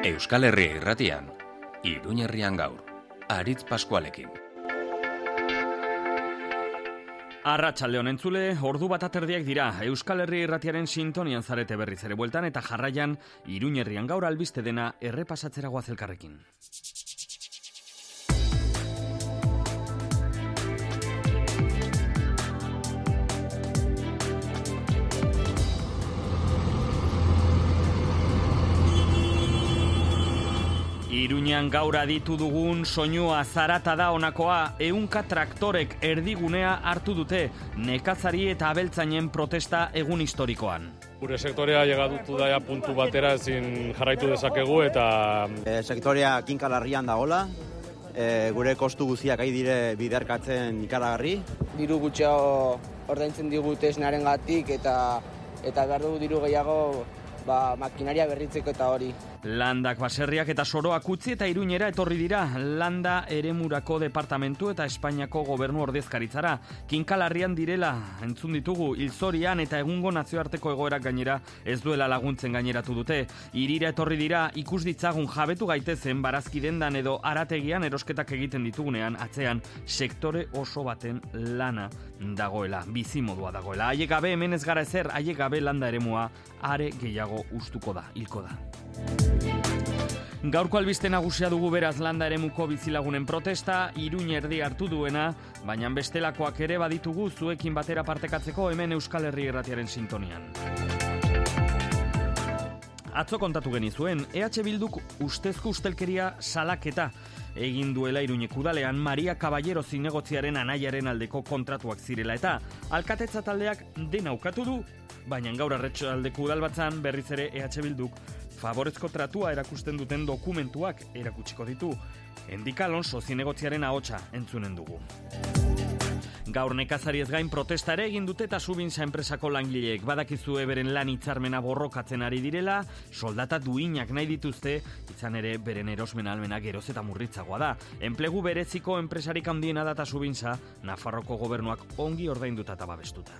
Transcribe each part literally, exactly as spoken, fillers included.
Euskal Herria Irratian, Iruñerrian gaur, Aritz Paskualekin. Arratsaldeon entzule, ordu bat aterdiak dira, Euskal Herria Irratiaren sintonian zarete berriz ere bueltan eta jarraian Iruñerrian gaur albiste dena errepasatzera goaz elkarrekin. Iruñan gaur aditu dugun soinua zarata da honakoa, ehunka traktorek erdigunea hartu dute nekazari eta abeltzainen protesta egun historikoan. Gure sektorea llegadutu daia puntu batera ezin jarraitu dezakegu eta... E, sektorea kinkalarrian dagola, e, gure kostu guziak ari dire biderkatzen ikaragarri. Diru gutxiago ordaintzen digute esnarengatik eta, eta behar dugu diru gehiago ba, makinaria berritzeko eta hori. Landak baserriak eta soroak utzi eta Iruñera etorri dira Landa Eremurako departamentu eta Espainiako gobernu ordezkaritzara. Kinkalarrian direla entzun ditugu hilzorian eta egungo nazioarteko egoerak gainera ez duela laguntzen gaineratu dute. Irira etorri dira ikus ditzagun jabetu gaitezen barazki dendan edo arategian erosketak egiten ditugunean atzean sektore oso baten lana dagoela, bizimodua dagoela. Haiek gabe hemen ez gara ezer, haiek gabe Landa Eremua are gehiago ustuko da, hilko da. Gaurko albiste nagusia dugu beraz Landa Eremuko bizilagunen protesta, Iruñ erdi hartu duena, baina bestelakoak ere baditugu zuekin batera partekatzeko hemen Euskal Herria Irratiaren sintonian. Atzo kontatu genizuen, E H Bilduk ustezko ustelkeria salaketa egin duela Iruñek udalean Maria Caballero zinegotziaren anaiaren aldeko kontratuak zirela eta alkatetza taldeak dena ukatu du, baina gaur arratsaldeko udalbatzan berriz ere E H Bilduk favorezko tratua erakusten duten dokumentuak erakutsiko ditu. Endika Alonso zinegotziaren ahotsa entzunen dugu. Gaur nekazari ez gain protesta ere egin dute eta Subinsa enpresako langileek badakizue beren lan hitzarmena borrokatzen ari direla, soldata duinak nahi dituzte, izan ere beren erosmen ahalmena geroz eta murritzagoa da. Enplegu bereziko enpresarik handiena da eta Subinsa, Nafarroko gobernuak ongi ordainduta eta babestuta.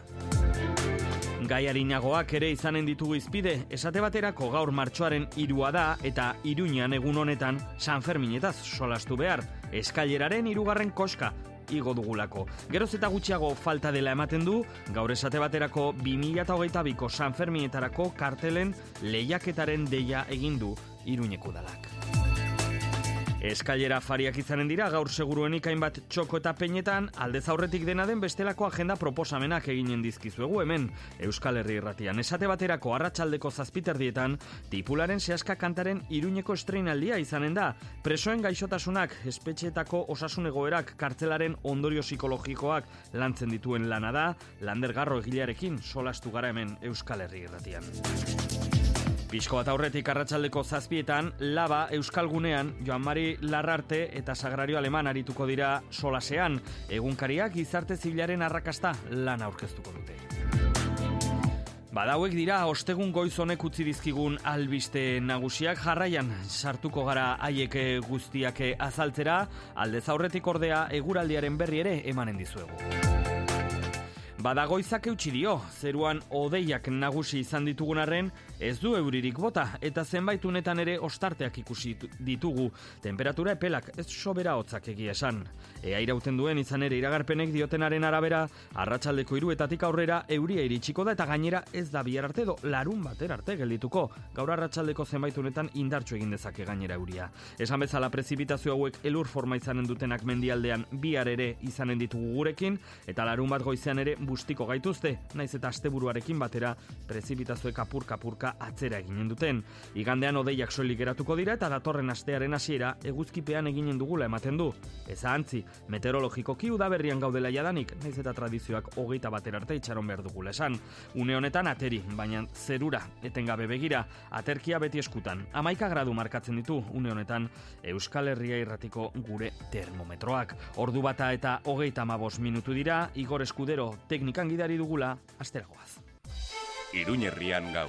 Gai arinagoak ere izanen ditugu izpide, esate baterako gaur martxoaren hirua da eta Iruñan egun honetan San Ferminetaz solastu behar, eskaileraren hirugarren koska igo dugulako. Geroz eta gutxiago falta dela ematen du, gaur esate baterako bi mila hogeita biko San Ferminetarako kartelen lehiaketaren deia egin du Iruñeko udalak. Eskailera fariak izanen dira, gaur seguruenik hainbat txoko eta peinetan, aldez aurretik dena den bestelako agenda proposamenak eginen dizkizuegu hemen Euskal Herria Irratian. Esate baterako arratsaldeko zazpiterdietan, tipularen sehaska kantaren Iruñeko estreinaldia izanen da. Presoen gaixotasunak, espetxeetako osasun egoerak, kartzelaren ondorio psikologikoak lantzen dituen lana da, Lander Garro egilearekin solastu gara hemen Euskal Herria Irratian. Pixko bat aurretik arratsaldeko zazpietan, Laba Euskalgunean Joan Mari Larrarte eta Sagrario Aleman arituko dira solasean. Egunkariak gizarte zibilaren arrakasta lan aurkeztuko dute. Badauek dira ostegun goiz honek utzi dizkigun albiste nagusiak, jarraian sartuko gara haiek guztiak azaltzera, aldez aurretik ordea eguraldiaren berri ere emanen dizuegu. Badagoizak eutsi dio, zeruan hodeiak nagusi izan ditugun arren, ez du euririk bota, eta zenbait unetan ere ostarteak ikusi ditugu. Temperatura epelak ez sobera hotzak egia esan. Ea irauten duen izan ere iragarpenek diotenaren arabera, arratsaldeko hiruetatik aurrera euria iritsiko da eta gainera ez da bihar arte do larun bater arte geldituko. Gaur arratsaldeko zenbait unetan indartsu egin dezake gainera euria. Esan bezala prezipitazio hauek elur forma izanen dutenak mendialdean bihar ere izanen ditugu gurekin, eta larun bat goizean ere bustiko gaituzte, naiz eta asteburuarekin batera prezipitazioek apurka-apurka atzera eginen duten. Igandean hodeiak soilik geratuko dira eta datorren astearen hasiera eguzkipean eginen dugula ematen du. Ez ahantzi, meteorologikoki udaberrian gaudela jadanik, naiz eta tradizioak hogeita batera arte itxaron behar dugula esan. Une honetan ateri, baina zerura etengabe begira, aterkia beti eskutan. Hamaika gradu markatzen ditu une honetan Euskal Herria Irratiko gure termometroak. Ordu bata eta hogeita hamabost minutu dira, Igor Eskudero teknikan gidari dugula, asteragoaz. Iruñerrian gaur.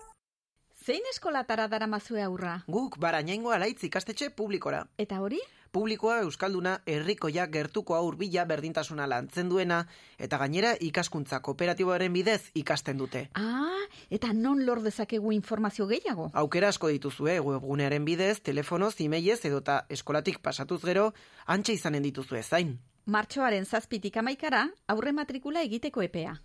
Zein eskolatara daramazue aurra? Guk Barañaingo Alaitz ikastetxe publikora. Eta hori? publikoa euskalduna herrikoia gertuko hurbila berdintasuna lantzen duena eta gainera ikaskuntza kooperatiboaren bidez ikasten dute. Ah, eta non lor dezakegu informazio gehiago? Aukera asko dituzue webgunearen bidez, telefonoz, emailez edota eskolatik pasatuz gero, antxe izanen dituzue zain. Martxoaren zazpitik amaikara, aurre matrikula egiteko epea.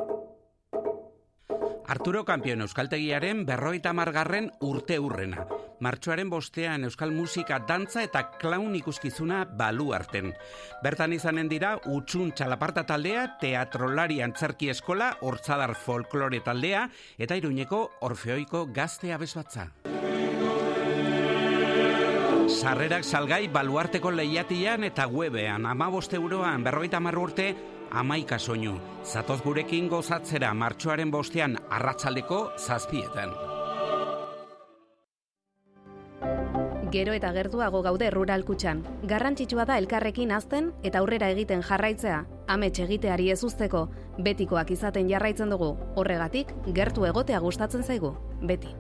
Arturo Kampion euskaltegiaren berrogeita hamargarren urte hurrena. Martxoaren bostean euskal musika, dantza eta klaun ikuskizuna Baluarten. Bertan izanen dira Utsun txalaparta taldea, Teatrolari antzerki eskola, Hortzadar folklore taldea eta Iruñeko Orfeoiko gazte abesbatza. Sarrerak salgai Baluarteko lehiatian eta webean, hamabost euroan, berrogeita hamar urte, hamaika soinu. Zatoz gurekin gozatzera martxoaren bostean arratsaldeko zazpietan. Gero eta gertuago gaude Rural Kutxan. Garrantzitsua da elkarrekin hazten eta aurrera egiten jarraitzea. Amets egiteari ez uzteko, betikoak izaten jarraitzen dugu. Horregatik, gertu egotea gustatzen zaigu. Beti.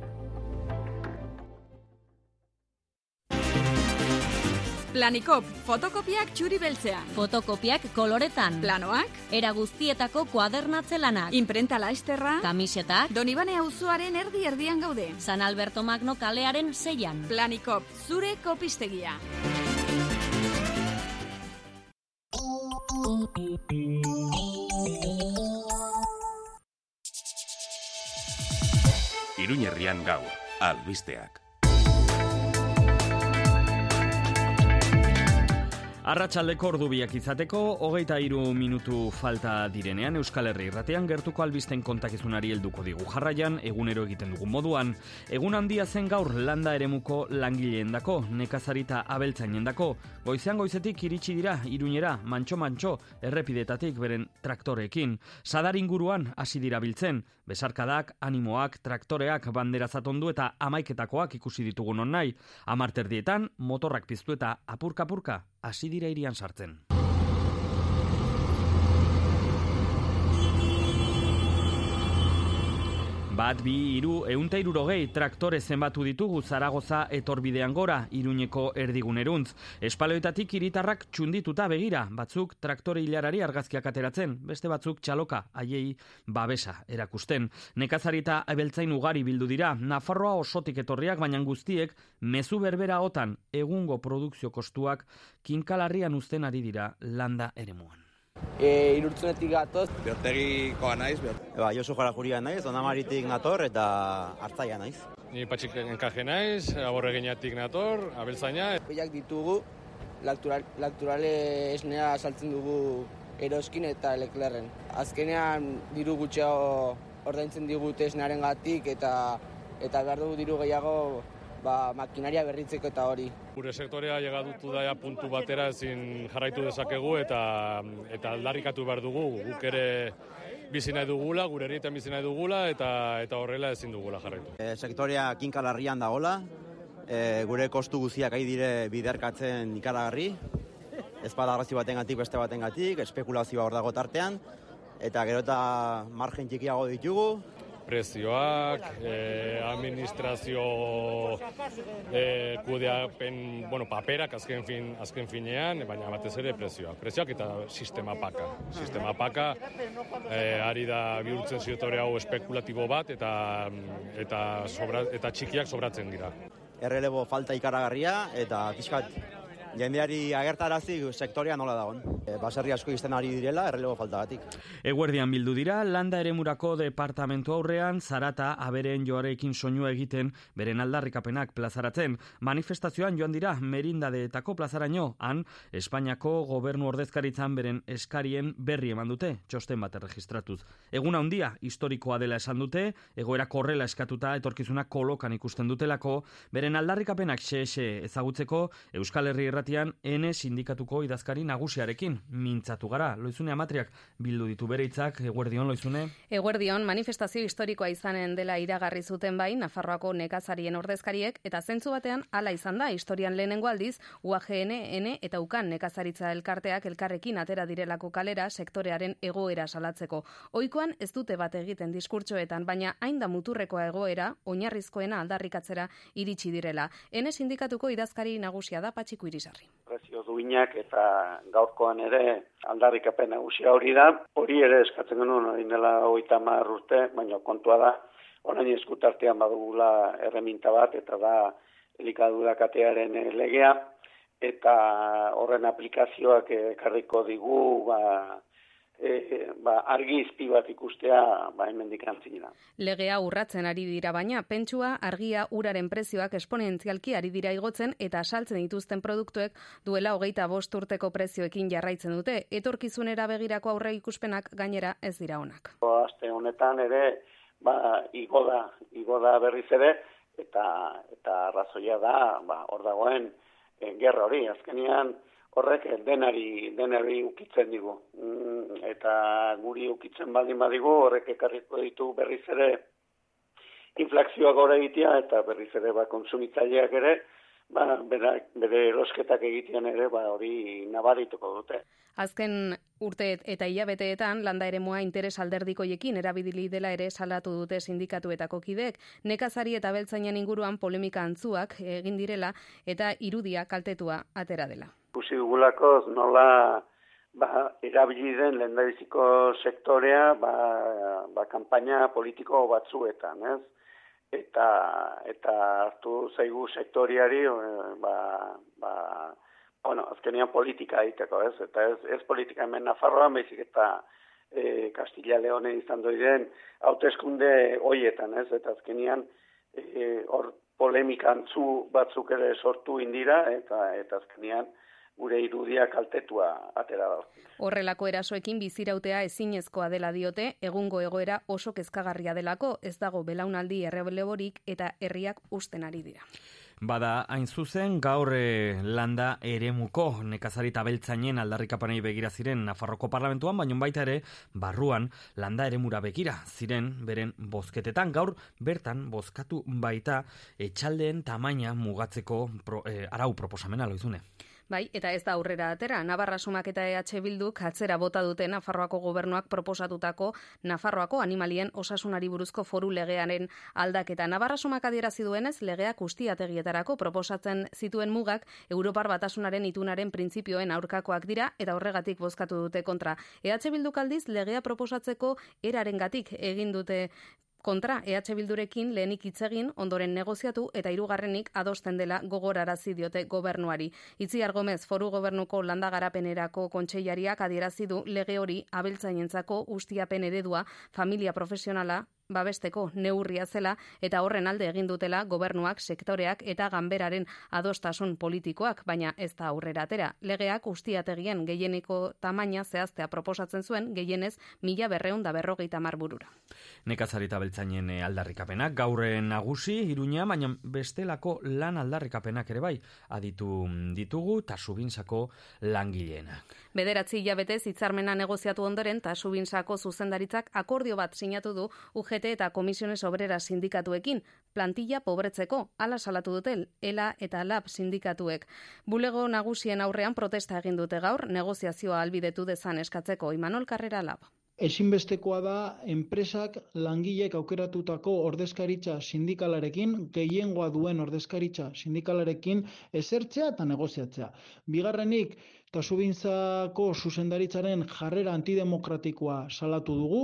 Planikop, fotokopiak txuri beltzean. Fotokopiak koloretan. Planoak. Era guztietako kuadernatze lanak. Imprenta laesterra. Kamisetak. Donibane auzoaren erdi erdian gaude. San Alberto Magno kalearen seian. Planikop, zure kopistegia. Iruñerrian gaur, albisteak. Arratsaldeko ordu biak izateko, hogeita hiru minutu falta direnean Euskal Herri irratean gertuko albisten kontakizunari helduko digu jarraian, egunero egiten dugun moduan. Egun handia zen gaur landa eremuko langileendako, nekazarita abeltzainendako. Goizean goizetik iritsi dira Iruñera, mantxo-mantxo, errepidetatik beren traktoreekin. Sadar inguruan hasi dira biltzen, besarkadak, animoak, traktoreak, bandera zatondu eta amaiketakoak ikusi ditugu non nahi. Amarterdietan, motorrak piztu eta apurka-apurka hasi dira irian sartzen. Bat, bi, hiru, ehun eta hirurogei traktore zenbatu ditugu Zaragoza etorbidean gora, Iruñeko erdiguneruntz. Espaloetatik hiritarrak txundituta begira, batzuk traktore hilarari argazkiak ateratzen, beste batzuk txaloka, haiei babesa erakusten. Nekazarita abeltzain ugari bildu dira, Nafarroa osotik etorriak, baina guztiek mezu berbera otan egungo produkzio kostuak kinkalarrian uzten ari dira landa eremuan. E, Irurtzunetik gatoz. Beortegikoa naiz. Eba, Josu Jarajuria naiz, Ondamaritik nator eta Hartzaia naiz. Ni Patxik enkaje naiz, Aborregiñatik nator, abeltzaina. Behiak ditugu, laktural, lakturale esnea saltzen dugu eroskin eta leklerren. Azkenean diru gutxiago ordaintzen digute esnearen gatik eta, eta behar dugu diru gehiago ba, makinaria berritzeko eta hori. Gure sektorea llegadutu daia puntu batera ezin jarraitu dezakegu eta eta aldarrikatu behar dugu. Guk ere bizi nahi dugula, gure herrietan bizi nahi dugula eta eta horrela ezin dugula jarraitu. E, sektorea kinkalarrian dagola, e, gure kostu guztiak ari dire biderkatzen ikaragarri, ez bada arrazio batengatik beste batengatik, espekulazioa hor dago tartean, eta gero eta margen txikiago ditugu. Prezioak, eh, administrazio eh, kudeapen, bueno, paperak azken, fin, azken finean, baina batez ere prezioak. Prezioak eta sistema paka. Sistema paka eh, ari da bihurtzen sektore hau espekulatibo bat eta eta, sobra, eta txikiak sobratzen dira. Errelebo falta ikaragarria eta pixkat jendeari agertarazi sektorea nola dagoen. E, baserri asko izten ari direla, errelebo faltagatik. Eguerdian bildu dira, landa eremurako departamentu aurrean, zarata aberen joarekin soinua egiten, beren aldarrikapenak plazaratzen. Manifestazioan joan dira, merindadeetako plazaraino, han, Espainiako gobernu ordezkaritzan beren eskarien berri eman dute, txosten bat erregistratuz. Egun handia, historikoa dela esan dute, egoera korrela eskatuta, etorkizuna kolokan ikusten dutelako, beren aldarrikapenak xe-xe ezagutzeko, Euskal Herri Irratian N sindikatuko idazkari nagusiarekin horrekin mintzatu gara. Loizune Amatriak bildu ditu bere hitzak. Eguerdion, Loizune? Eguerdion, manifestazio historikoa izanen dela iragarri zuten bai Nafarroako nekazarien ordezkariek, eta zentzu batean hala izan da, historian lehenengo aldiz U A G N, N eta Ukan nekazaritza elkarteak elkarrekin atera direlako kalera sektorearen egoera salatzeko. Ohikoan ez dute bat egiten diskurtsoetan, baina hain da muturrekoa egoera, oinarrizkoena aldarrikatzera iritsi direla. Ene sindikatuko idazkari nagusia da Patxiku Irisarri. Prezio duinak eta gaurkoan ere aldarrikapen nagusia hori da. Hori ere eskatzen genuen hori dela hogeita hamar urte, baina kontua da orain eskutartean badugula erreminta bat eta da elikadura katearen legea eta horren aplikazioak ekarriko digu ba E, ba, argi izpi bat ikustea ba, hemendik antzinera. Legea urratzen ari dira baina, pentsua argia uraren prezioak esponentzialki ari dira igotzen eta saltzen dituzten produktuek duela hogeita bost urteko prezioekin jarraitzen dute. Etorkizunera begirako aurre ikuspenak gainera ez dira onak. Aste honetan ere ba, igo da, igo da berriz ere eta, eta arrazoia da ba, hor dagoen e, gerra hori. Azkenean horrek denari, denari ukitzen digu. Eta guri ukitzen baldin badigu, horrek ekarriko ditu berriz ere inflazioa gora egitea, eta berriz ere ba, konsumitzaileak ere, ba, bere, bere erosketak egitean ere ba, hori nabarituko dute. Azken urte eta hilabeteetan landa eremua interes alderdikoiekin erabili dela ere salatu dute sindikatuetako kideek. Nekazari eta abeltzainen inguruan polemika antzuak egin direla eta irudia kaltetua atera dela. Ikusi dugulakoz nola ba, erabili den lehendabiziko sektorea ba, ba, kanpaina politiko batzuetan, ez? Eta, eta hartu zaigu sektoriari ba, ba, bueno, azkenean politika egiteko, ez? Eta ez, ez politika hemen Nafarroan, baizik eta e, Kastilla Leone izan doiden hauteskunde hoietan, ez? Eta azkenean hor e, polemika antzu batzuk ere sortu indira, eta, eta azkenean gure irudia kaltetua atera da. Horrelako erasoekin bizirautea ezinezkoa dela diote, egungo egoera oso kezkagarria delako, ez dago belaunaldi errebeleborik eta herriak usten ari dira. Bada, hain zuzen, gaur eh, landa eremuko nekazari eta abeltzainen aldarrikapenei begira ziren Nafarroko parlamentuan, baina baita ere barruan landa eremura begira ziren beren bozketetan. Gaur bertan bozkatu baita etxaldeen tamaina mugatzeko pro, eh, arau proposamena, Loizune. Bai, eta ez da aurrera atera. Navarra Sumak eta E H Bilduk atzera bota dute Nafarroako gobernuak proposatutako Nafarroako animalien osasunari buruzko foru legearen aldaketa. Navarra Sumak adierazi duenez, legeak ustiategietarako proposatzen zituen mugak Europar Batasunaren itunaren printzipioen aurkakoak dira eta horregatik bozkatu dute kontra. E H Bilduk aldiz legea proposatzeko erarengatik egin dute kontra. E H Bildurekin lehenik hitz egin, ondoren negoziatu eta hirugarrenik adosten dela gogorarazi diote gobernuari. Itziar Gomez foru gobernuko landagarapenerako kontseilariak adierazi du lege hori abeltzainentzako ustiapen eredua familia profesionala babesteko neurria zela eta horren alde egin dutela gobernuak, sektoreak eta ganberaren adostasun politikoak, baina ez da aurrera atera. Legeak ustiategien gehieneko tamaina zehaztea proposatzen zuen, gehienez mila berreun da berrogeita hamar burura. Nekazari eta abeltzainen aldarrikapenak gaur nagusi Iruña, baina bestelako lan aldarrikapenak ere bai aditu ditugu Tasubinsako langileenak. Bederatzi hilabetez hitzarmena negoziatu ondoren Tasubinsako zuzendaritzak akordio bat sinatu du U G T eta Komisiones Obreras sindikatuekin, plantilla pobretzeko, hala salatu dute ELA eta LAB sindikatuek. Bulego nagusien aurrean protesta egin dute gaur, negoziazioa ahalbidetu dezan eskatzeko. Imanol Carrera LAB. Ezinbestekoa da enpresak langilek aukeratutako ordezkaritza sindikalarekin, gehiengoa duen ordezkaritza sindikalarekin esertzea eta negoziatzea. Bigarrenik, Tasubintzako zuzendaritzaren jarrera antidemokratikoa salatu dugu,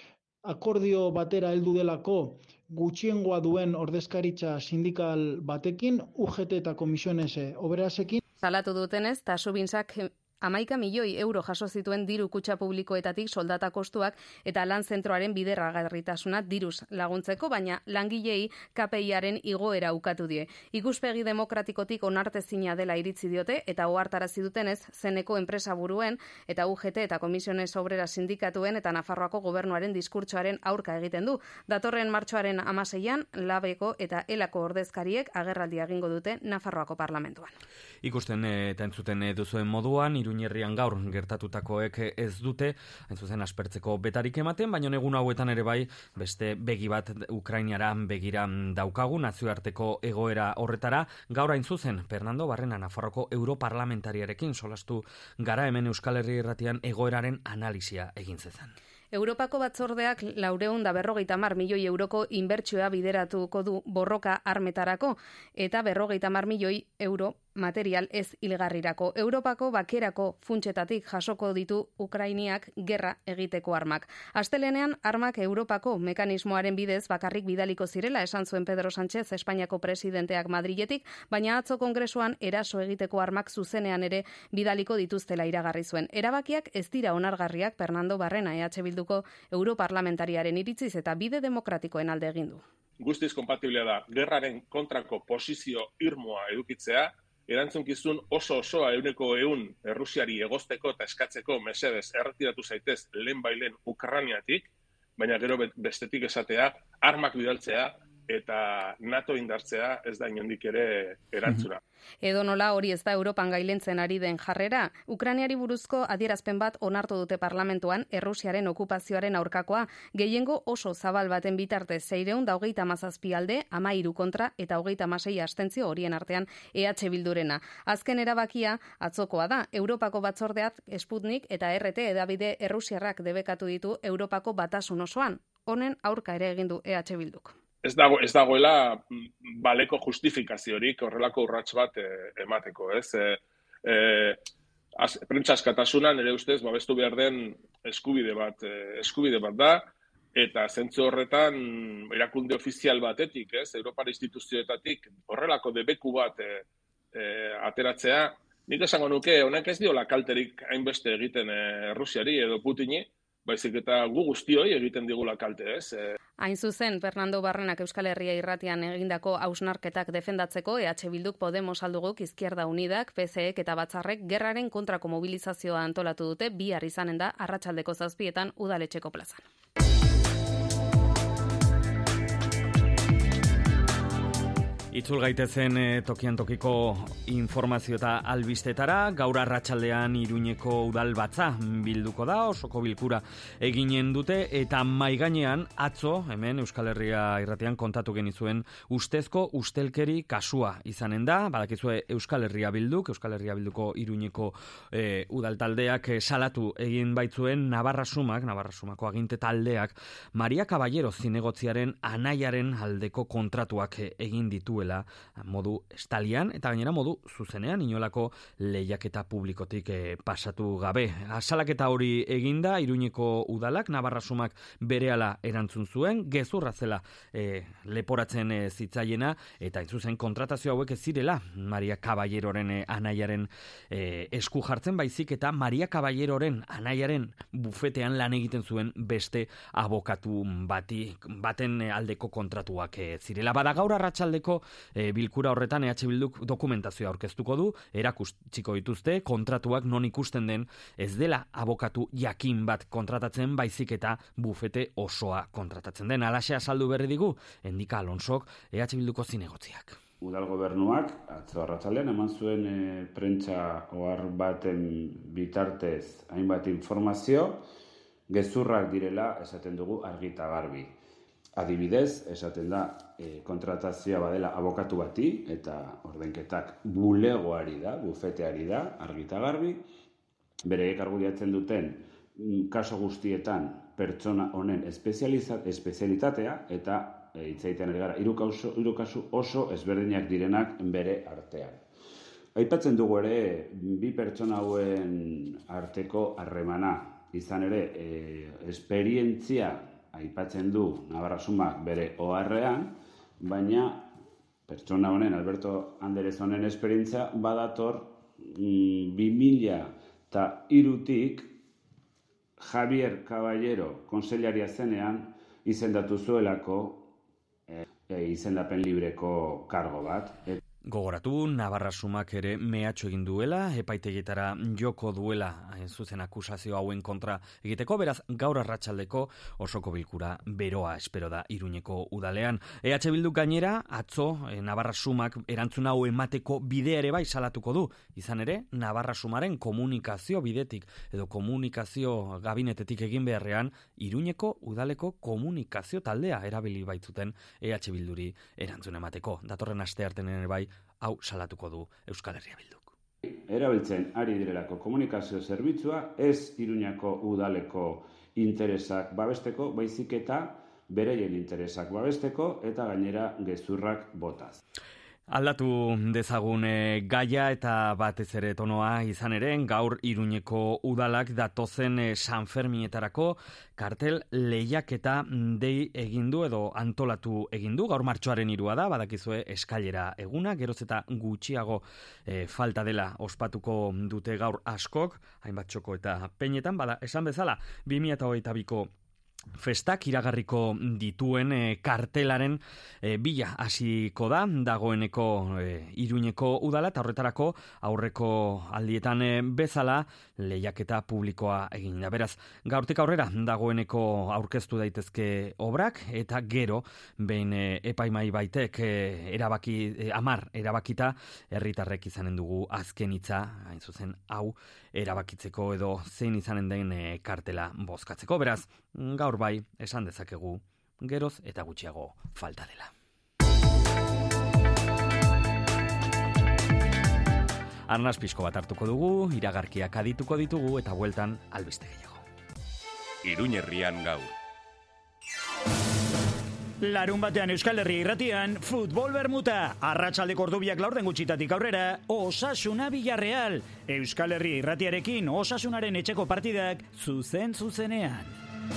akordio batera heldu delako gutxiengoa duen ordezkaritza sindikal batekin, U G T eta Komisiones Oberasekin. Salatu dutenez, Tasubintzak hamaika milioi euro jaso zituen diru kutxa publikoetatik soldata kostuak eta lan zentroaren bideragarritasuna diruz laguntzeko, baina langilei K P I-aren igoera ukatu die. Ikuspegi demokratikotik onartezina dela iritzi diote eta ohartarazi dutenez, zeneko enpresa buruen eta U G T eta Komisiones Obreras sindikatuen eta Nafarroako gobernuaren diskurtsoaren aurka egiten du. Datorren martxoaren hamaseian, Labeko eta Elako ordezkariek agerraldia egingo dute Nafarroako parlamentuan. Ikusten eta entzuten duzuen moduan, Iruñerrian gaur gertatutakoek ez dute, hain zuzen aspertzeko betarik ematen, baina egun hauetan ere bai beste begi bat Ukrainara begira daukagu, nazioarteko egoera horretara. Gaur hain zuzen, Fernando Barrena, Nafarroko europarlamentariarekin solastu gara hemen Euskal Herria Irratian egoeraren analisia egin zezan. Europako batzordeak laurehun da berrogeita hamar milioi euroko inbertsioa bideratuko du borroka armetarako eta berrogeita hamar milioi euro material ez hilgarrirako. Europako bakerako funtsetatik jasoko ditu Ukrainiak gerra egiteko armak. Astelenean armak Europako mekanismoaren bidez bakarrik bidaliko zirela esan zuen Pedro Sánchez Espainiako presidenteak Madriletik, baina atzo kongresuan eraso egiteko armak zuzenean ere bidaliko dituztela iragarri zuen. Erabakiak ez dira onargarriak Fernando Barrena E H Bilduko europarlamentariaren iritziz eta bide demokratikoen alde egin du. Guztiz konpatiblea da gerraren kontrako posizio irmoa edukitzea, erantzunkizun oso osoa euneko eun Errusiari egozteko eta eskatzeko mesedez erretiratu zaitez lehen bailen Ukrainiatik, baina gero bestetik esatea armak bidaltzea eta NATO indartzea ez da inondik ere erantzuna. Edo nola hori ez da Europan gailentzen ari den jarrera. Ukrainiari buruzko adierazpen bat onartu dute parlamentuan Errusiaren okupazioaren aurkakoa, gehiengo oso zabal baten bitarte seiehun eta hogeita hamazazpi alde, hamairu kontra eta hogeita hamasei abstentzio horien artean E H Bildurena. Azken erabakia atzokoa da. Europako batzordeak Sputnik eta R T hedabide errusiarrak debekatu ditu Europako batasun osoan. Honen aurka ere egin du E H Bilduk. Ez dago ez dagoela baleko justifikaziorik horrelako urrats bat e, emateko, ez? E, e, az, prentsa askatasuna nire ustez babestu behar den eskubide bat, e, eskubide bat da, eta zentzu horretan erakunde ofizial batetik, ez? Europar instituzioetatik horrelako debeku bat e, e, ateratzea, nik esango nuke honek ez diola kalterik hainbeste egiten e, Rusiari edo Putini, baizik eta gu guztioi egiten digula kalte, ez? E... Hain zuzen, Fernando Barrenak Euskal Herria Irratian egindako hausnarketak defendatzeko E H Bilduk Podemos alduguk Izquierda Unidak, P C ek eta Batzarrek gerraren kontrako mobilizazioa antolatu dute, bihar izanen da arratsaldeko zazpietan udaletxeko plazan. Itzul gaitezen e, tokian tokiko informazio eta albistetara, gaur arratsaldean Iruñeko udal batza bilduko da, osoko bilkura eginen dute, eta maigainean atzo, hemen Euskal Herria Irratian kontatu genizuen ustezko ustelkeri kasua izanen da, badakizue Euskal Herria Bilduk, Euskal Herria Bilduko Iruñeko e, udal taldeak e, salatu egin baitzuen Navarra Sumak, Navarra Sumako aginte taldeak, Maria Caballero zinegotziaren anaiaren aldeko kontratuak e, egin ditu modu estalian eta gainera modu zuzenean inolako lehiaketa publikotik eh, pasatu gabe. Asalaketa hori eginda Iruñeko udalak Navarra Sumak berehala erantzun zuen, gezurra zela eh, leporatzen eh, zitzaiena eta zuzen kontratazio hauek ez zirela Maria Caballeroren eh, anaiaren eh, esku jartzen baizik eta Maria Caballeroren anaiaren bufetean lan egiten zuen beste abokatu bati baten eh, aldeko kontratuak eh, zirela. Bada gaur arratsaldeko E, bilkura horretan E H Bilduk dokumentazioa aurkeztuko du, erakutsiko dituzte kontratuak non ikusten den ez dela abokatu jakin bat kontratatzen baizik eta bufete osoa kontratatzen den. Alaxe azaldu berri digu Endika Alonsok E H Bilduko zinegotziak. Udal gobernuak atzo arratsaldean eman zuen e, prentsa ohar baten bitartez hainbat informazio gezurrak direla esaten dugu argi eta garbi. Adibidez, esaten da, e, kontratazioa badela abokatu bati, eta ordenketak bulegoari da, bufeteari da, argi eta garbi, bere argudiatzen duten kaso guztietan pertsona honen espezialitatea, eta e, hitzaiten ari gara, hiru kasu, hiru kasu oso ezberdinak direnak bere artean. Aipatzen dugu ere, bi pertsona hauen arteko harremana, izan ere, e, esperientzia aipatzen du Navarra Sumak bere oharrean, baina pertsona honen, Alberto Anderez honen esperientzia badator mm, bi mila hirutik Javier Caballero kontseilaria zenean izendatu zuelako e, e, izendapen libreko kargo bat. Et... Gogoratu, Navarra Sumak ere mehatxu egin duela, epaitegietara joko duela zuzen akusazio hauen kontra egiteko, beraz gaur arratsaldeko osoko bilkura beroa espero da Iruñeko udalean. E H Bilduk gainera, atzo Navarra Sumak erantzuna hau emateko bidea ere bai salatuko du. Izan ere, Navarra Sumaren komunikazio bidetik edo komunikazio gabinetetik egin beharrean, Iruñeko udaleko komunikazio taldea erabili baitzuten E H Bilduri erantzuna emateko. Datorren asteartean ere bai hau salatuko du Euskal Herria Bilduk. Erabiltzen ari direlako komunikazio zerbitzua ez Iruñako udaleko interesak babesteko, baizik eta bereien interesak babesteko eta gainera gezurrak botaz. Aldatu dezagun e, gaia eta batez ere tonoa izan ere, gaur Iruñeko udalak datozen e, San Ferminetarako kartel lehiaketa dei egindu edo antolatu egindu. Gaur martxoaren hirua da, badakizue eskailera eguna, geroz eta gutxiago e, falta dela ospatuko dute gaur askok, hainbat txoko eta peinetan, bada esan bezala, bi mila hogeita biko festak iragarriko dituen e, kartelaren e, bila hasiko da dagoeneko e, Iruñeko udala, eta horretarako aurreko aldietan e, bezala lehiaketa publikoa egin da. Beraz, gaurtik aurrera dagoeneko aurkeztu daitezke obrak, eta gero behin e, epaimai baitek e, erabaki e, amar erabakita herritarrek izanen dugu azken hitza, hain zuzen hau erabakitzeko edo zein izanen den e, kartela bozkatzeko. Beraz, gaur bai, esan dezakegu, geroz eta gutxiago falta dela. Arnaz pixko bat hartuko dugu, iragarkiak adituko ditugu eta bueltan albiste gehiago. Iruña Herrian gaur. Larun batean Euskal Herria irratian, futbol bermuta. Arratsaldeko ordubiak laurden gutxitatik aurrera, Osasuna Villarreal. Euskal Herria irratiarekin Osasunaren etxeko partidak zuzen zuzenean.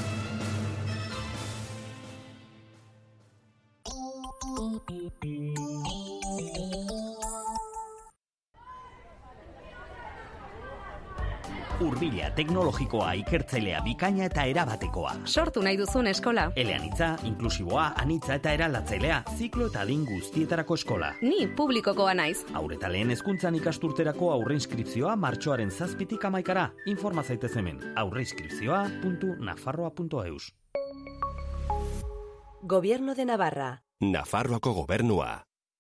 Urbila, teknologikoa, ikertzailea, bikaina eta erabatekoa. Sortu nahi duzun eskola. Eleanitza, inklusiboa, anitza eta eraldatzailea, ziklo eta adin guztietarako eskola. Ni publikokoa naiz. Haur eta lehen hezkuntzan ikasturterako aurre inskripzioa martxoaren zazpitik amaikara. Informa zaitez hemen, aurreinskripzioa puntu nafarroa puntu eus. Gobierno de Navarra. Nafarroako gobernua.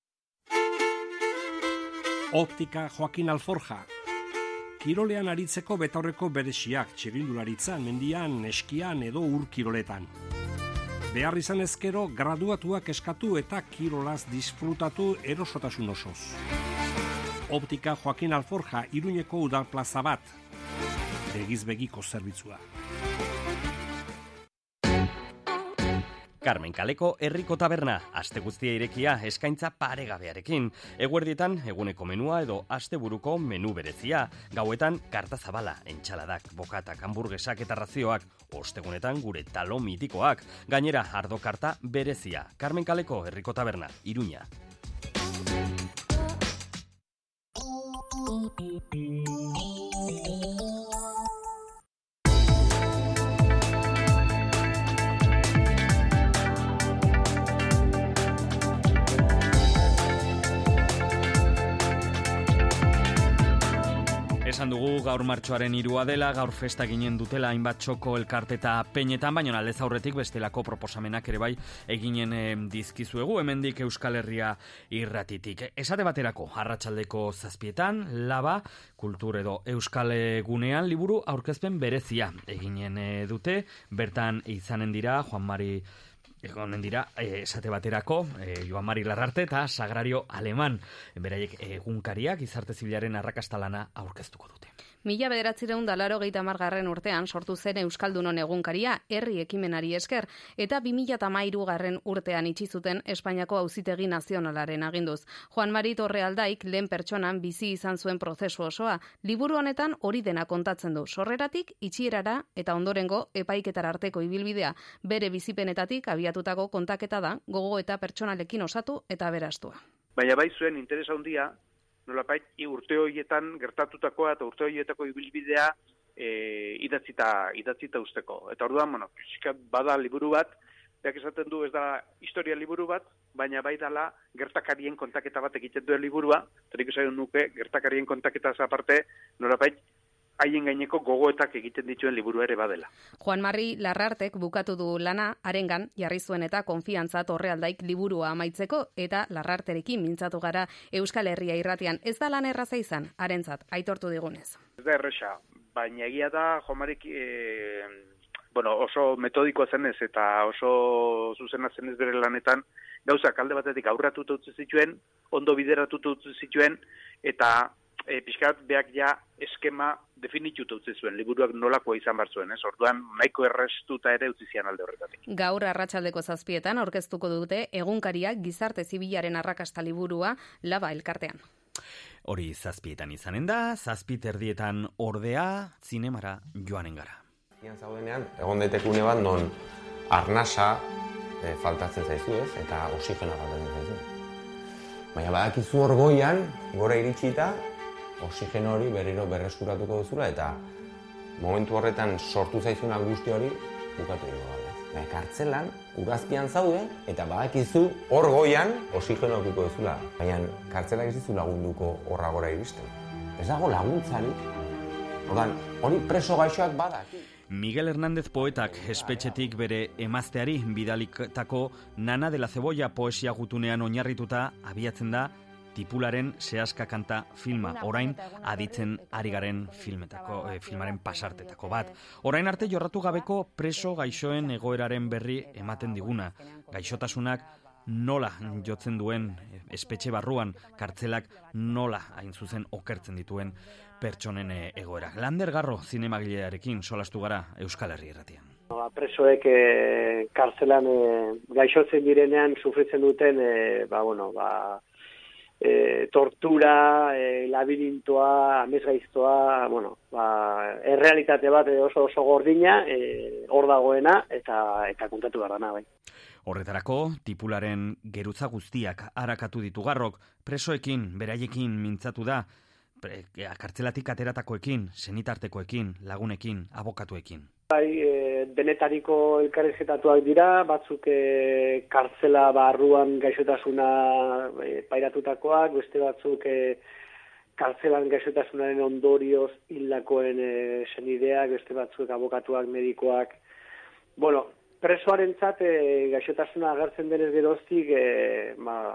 Optika Joaquin Alforja. Kirolean aritzeko betaurreko beresiak, txirrindularitzan, mendian, eskian edo ur kiroletan. Behar izan ezkero, graduatuak eskatu eta kirolaz disfrutatu erosotasun osoz. Optika Joaquin Alforja, Iruñeko udal plaza bat. Begiz begiko zerbitzua. Carmen Kaleko herriko taberna, aste guztia irekia eskaintza paregabearekin. Eguerdietan eguneko menua edo asteburuko menu berezia. Gauetan karta zabala, entxaladak, bokatak, hamburgesak eta razioak. Ostegunetan gure talo mitikoak. Gainera, ardo karta berezia. Carmen Kaleko herriko taberna, Iruña. Esan dugu gaur martxoaren hirua dela, gaur festa ginen dutela hainbat txoko elkarte eta peinetan, baina aldez aurretik bestelako proposamenak ere bai eginen e, dizkizuegu, hemendik Euskal Herria irratitik. Esate baterako, arratsaldeko zazpietan, laba, kultur edo Euskal Gunean liburu aurkezpen berezia eginen e, dute, bertan izanen dira Juan Mari Egonen dira, esate baterako, e, Joan Mari Larrarte eta Sagrario Aleman. Beraiek egunkariak gizarte zibilaren arrakastalana aurkeztuko dute. Mila bederatzireun da laurogeita hamargarren urtean sortu zen Euskaldunon egunkaria herri ekimenari esker, eta bi mila hamairugarren urtean itxi zuten Espainiako Auzitegi Nazionalaren aginduz. Juan Mari Torrealdaik lehen pertsonan bizi izan zuen prozesu osoa. Liburu honetan hori dena kontatzen du. Sorreratik itxierara eta ondorengo epaiketar arteko ibilbidea. Bere bizipenetatik abiatutako kontaketa da, gogo eta pertsonalekin osatu eta berastua. Baina bai zuen interesa handia, nolapait urte horietan gertatutakoa eta urte horietako ibilbidea e, idatzita, idatzita usteko. Eta orduan, bueno, bada liburu bat, beak esaten du ez da historia liburu bat, baina bai dala gertakarien kontaketa bat egiten duen liburua, terik esan nuke gertakarien kontaketa aparte, nolabait haien gaineko gogoetak egiten dituen liburu ere badela. Juan Mari Larrartek bukatu du lana, harengan jarri zuen eta konfiantza Torrealdaik liburua amaitzeko eta Larrarterekin mintzatu gara Euskal Herria Irratian. Ez da lan erraza izan, harentzat, aitortu digunez. Ez da erresa, baina egia da Juan Marik e, bueno, oso metodikoa zenez eta oso zuzena zenez bere lanetan, gauzak alde batetik aurratuta utzi zituen, ondo bideratuta utzi zituen, eta E, pixkat beak ja eskema definituta utzi zuen, liburuak nolakoa izan bar zuen, ez? Orduan nahiko errestuta ere utzi zian alde horretatik. Gaur arratsaldeko zazpietan aurkeztuko dute egunkariak gizarte zibilaren arrakasta liburua Laba elkartean. Hori zazpietan izanen da, zazpit erdietan ordea, zinemara joanen gara. Zian zaudenean, egon daitekune bat non arnasa e, faltatzen zaizu, ez? Eta oxigena faltatzen zaizu. Baina badakizu hor goian, gora iritsita, oxigeno hori berriro berreskuratuko duzula eta momentu horretan sortu zaizun angustia hori bukatu dugu gabe. Baina kartzelan, urazpian zaude eta badakizu hor goian oxigeno okiko duzula. Baina kartzelak ez dizu lagunduko horra gora iristen. Ez dago laguntzarik. Ordan, hori preso gaixoak badaki. Miguel Hernández poetak espetxetik bere emazteari bidaliketako Nana de la Cebolla poesia gutunean oinarrituta abiatzen da Tipularen Sehaska kanta filma, orain aditzen ari garen filmetako, eh, filmaren pasartetako bat. Orain arte jorratu gabeko preso gaixoen egoeraren berri ematen diguna. Gaixotasunak nola jotzen duen espetxe barruan, kartzelak nola hain zuzen okertzen dituen pertsonen egoera. Lander Garro zinemagilearekin solastu gara Euskal Herria Irratian. Ba, presoek e, kartzelan e, gaixotzen direnean sufritzen duten e, ba, bueno, ba, e, tortura, e, labirintoa, amesgaiztoa, bueno, ba, errealitate bat oso oso gordina, e, hor dagoena eta eta kontatu behar dana, bai. Horretarako, Tipularen gerutza guztiak harakatu ditu Garrok, presoekin, beraiekin mintzatu da, pre, kartzelatik ateratakoekin, senitartekoekin, lagunekin, abokatuekin. Bai, e, denetariko elkarrizketatuak dira, batzuk e, kartzela barruan gaixotasuna e, pairatutakoak, beste batzuk e, kartzelan gaixotasunaren ondorioz hildakoen e, senideak, beste batzuk abokatuak, medikoak. Bueno, presoarentzat e, gaixotasuna agertzen denez geroztik, e, ma,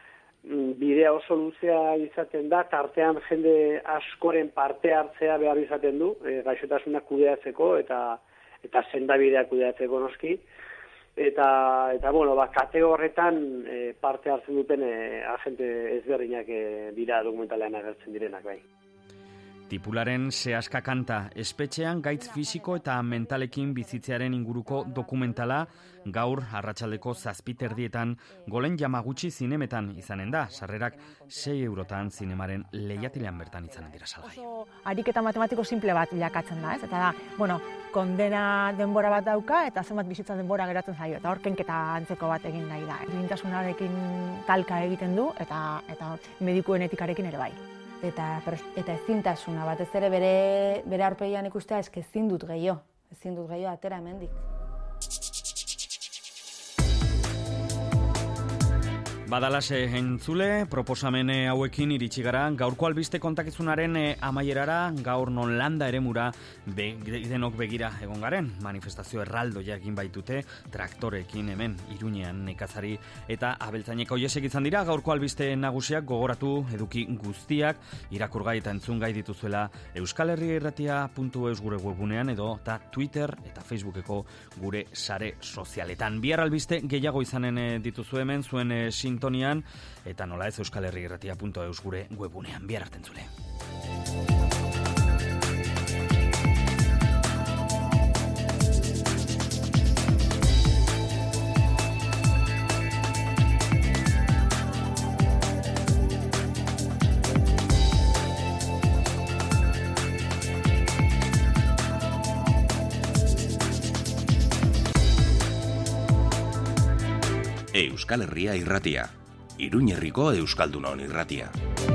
bidea oso luzea izaten da, tartean jende askoren parte hartzea behar izaten du, e, gaixotasuna kudeatzeko eta eta sendabidea kudeatzeko noski. Eta, eta bueno, ba, kate horretan e, parte hartzen duten e, agente ezberdinak e, dira dokumentalean agertzen direnak bai. Tipularen Sehaska kanta, espetxean gaitz fisiko eta mentalekin bizitzearen inguruko dokumentala gaur arratsaldeko zazpit erdietan Golen Yamaguchi zinemetan izanen da. Sarrerak sei eurotan zinemaren lehiatilean bertan izanen dira salgai. Oso ariketa matematiko simple bat bilakatzen da, ez? Eta da, bueno, kondena denbora bat dauka eta zenbat bizitza denbora geratzen zaio eta hor kenketa antzeko bat egin nahi da. Duintasunarekin talka egiten du eta eta medikuen etikarekin ere bai. Eta, eta ezintasuna batez ere bere, bere aurpegian ikustea eske ezin dut gehiago, ezin dut gehiago atera hemendik. Badalase entzule, proposamen hauekin iritsi gara, gaurko albiste kontakizunaren amaierara, gaur non landa eremura be, denok begira egon garen, manifestazio erraldoia egin baitute, traktorekin hemen, Iruñean nekazari eta abeltzaineko oiesek izan dira, gaurko albiste nagusiak gogoratu eduki guztiak, irakurgai eta entzungai dituzuela euskalherriairratia puntu eus gure webunean edo eta Twitter eta Facebookeko gure sare sozialetan. Bihar albiste gehiago izanen dituzu hemen, zuen sin sintonian, eta nola ez euskalherriairratia puntu eus gure webunean. Bihar arte entzule. Euskal Herria Irratia, Iruñerriko Euskaldunon Irratia.